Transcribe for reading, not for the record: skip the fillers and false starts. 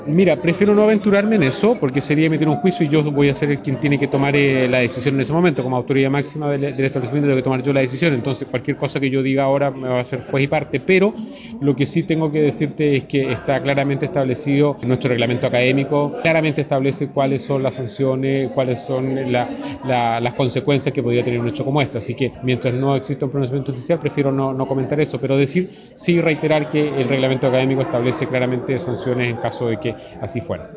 Mira, prefiero no aventurarme en eso porque sería emitir un juicio y yo voy a ser el quien tiene que tomar la decisión en ese momento. Como autoridad máxima del establecimiento tengo que tomar yo la decisión. Entonces cualquier cosa que yo diga ahora me va a hacer juez y parte. Pero lo que sí tengo que decirte es que está claramente establecido en nuestro reglamento académico. Claramente establece cuáles son las sanciones, cuáles son las consecuencias que podría tener un hecho como este. Así que mientras no exista un pronunciamiento oficial prefiero no comentar eso. Pero decir, sí reiterar que el reglamento académico establece claramente sanciones en caso de que así fuera.